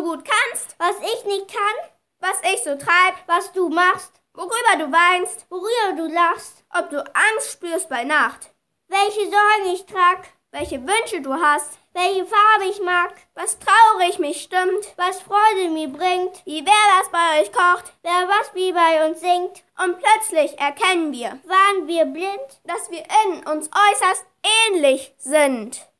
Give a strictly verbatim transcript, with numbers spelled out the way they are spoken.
du gut kannst, was ich nicht kann, was ich so treib, was du machst, worüber du weinst, worüber du lachst, ob du Angst spürst bei Nacht, welche Sorgen ich trag, welche Wünsche du hast, welche Farbe ich mag, was traurig mich stimmt, was Freude mir bringt, wie wer was bei euch kocht, wer was wie bei uns singt. Und plötzlich erkennen wir, waren wir blind, dass wir in uns äußerst ähnlich sind.